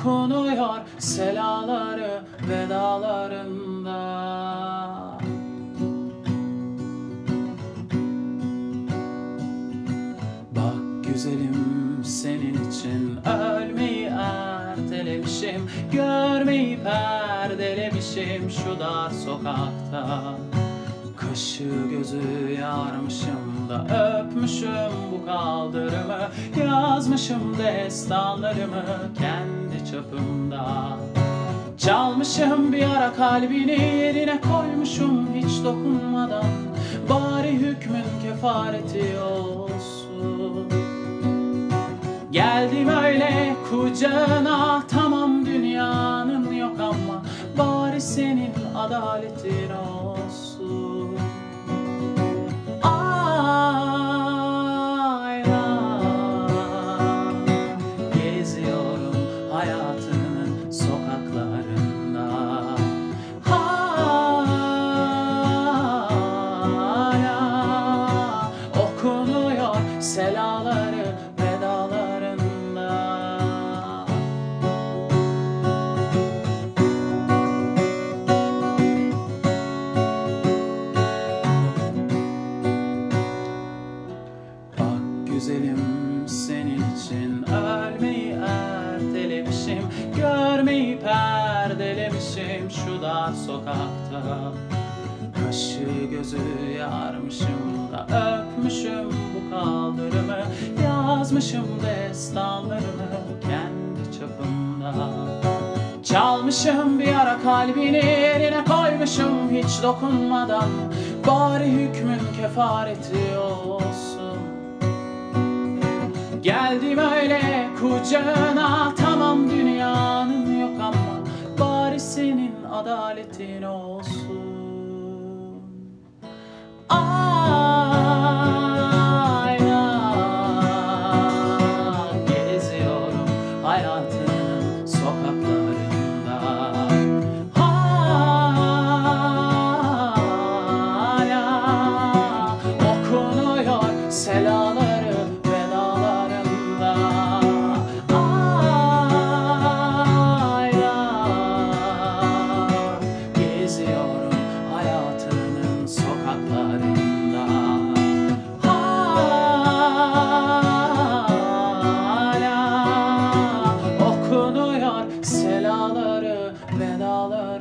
okunuyor selaları vedalarında. Bak güzelim, senin için ölmeyi ertelemişim, görmeyi perdelemişim şu dar sokakta. Kaşı gözü yarmışım da öpmüşüm bu kaldırımı, yazmışım destanlarımı kendi çapımda. Çalmışım bir ara kalbini, yerine koymuşum hiç dokunmadan, bari hükmün kefareti olsun. Geldim öyle kucağına, tamam dünyanın yok ama bari senin adaletin olsun. Aylar geziyorum hayatının sokaklarında, hala okunuyor selaları vedalarında. Bak güzelim, senin için ölmeyi ertelemişim, görmeyi perdelemişim şu dar sokakta. Kaşı gözü yarmışım da öpmüşüm bu kaldırımı, yazmışım destanlarımı kendi çapımda. Çalmışım bir ara kalbini, yerine koymuşum hiç dokunmadan, bari hükmün kefareti olsun. Geldim öyle kucağına, tamam dünyanın yok ama bari senin adaletin olsun. Aylar geziyorum hayatının sokaklarında, hala okunuyor selaları vedalarında. Aylar geziyorum hayatının sokaklarında, hala okunuyor selaları vedalarında.